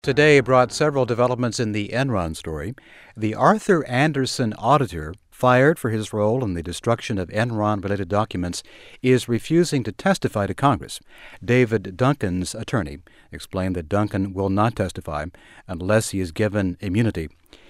Today brought several developments in the Enron story. The Arthur Andersen auditor, fired for his role in the destruction of Enron-related documents, is refusing to testify to Congress. David Duncan's attorney explained that Duncan will not testify unless he is given immunity.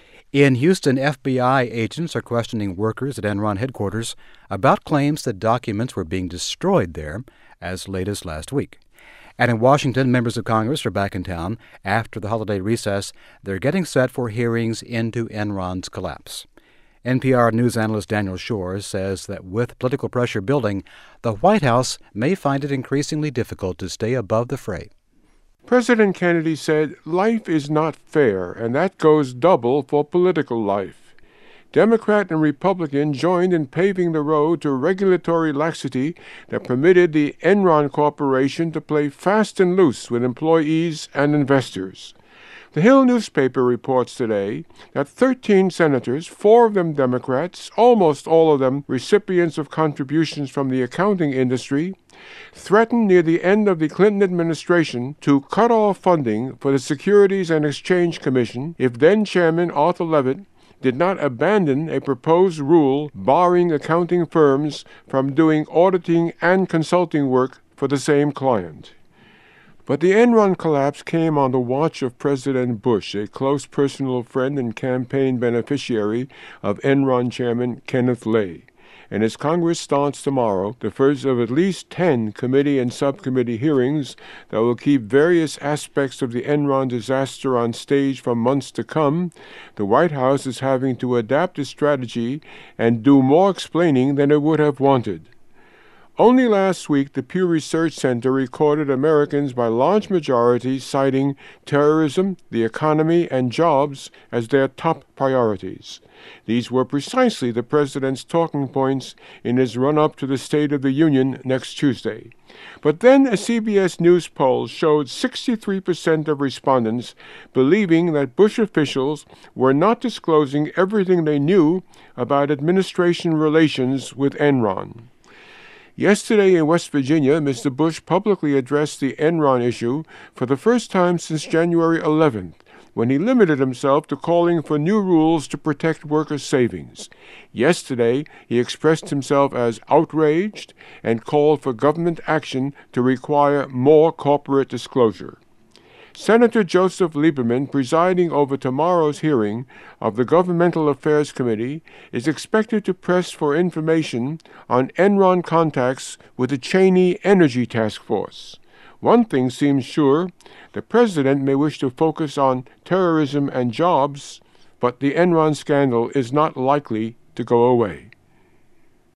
In Houston, FBI agents are questioning workers at Enron headquarters about claims that documents were being destroyed there as late as last week. And in Washington, members of Congress are back in town after the holiday recess. They're getting set for hearings into Enron's collapse. NPR news analyst Daniel Shores says that with political pressure building, the White House may find it increasingly difficult to stay above the fray. President Kennedy said, "Life is not fair, and that goes double for political life." Democrat and Republican joined in paving the road to regulatory laxity that permitted the Enron Corporation to play fast and loose with employees and investors. The Hill newspaper reports today that 13 senators, 4 of them Democrats, almost all of them recipients of contributions from the accounting industry, threatened near the end of the Clinton administration to cut off funding for the Securities and Exchange Commission if then-Chairman Arthur Levitt did not abandon a proposed rule barring accounting firms from doing auditing and consulting work for the same client. But the Enron collapse came on the watch of President Bush, a close personal friend and campaign beneficiary of Enron Chairman Kenneth Lay. And as Congress starts tomorrow, the first of at least 10 committee and subcommittee hearings that will keep various aspects of the Enron disaster on stage for months to come, the White House is having to adapt its strategy and do more explaining than it would have wanted. Only last week, the Pew Research Center recorded Americans by large majorities citing terrorism, the economy, and jobs as their top priorities. These were precisely the president's talking points in his run-up to the State of the Union next Tuesday. But then a CBS News poll showed 63% of respondents believing that Bush officials were not disclosing everything they knew about administration relations with Enron. Yesterday in West Virginia, Mr. Bush publicly addressed the Enron issue for the first time since January 11th, when he limited himself to calling for new rules to protect workers' savings. Yesterday, he expressed himself as outraged and called for government action to require more corporate disclosure. Senator Joseph Lieberman, presiding over tomorrow's hearing of the Governmental Affairs Committee, is expected to press for information on Enron contacts with the Cheney Energy Task Force. One thing seems sure: the president may wish to focus on terrorism and jobs, but the Enron scandal is not likely to go away.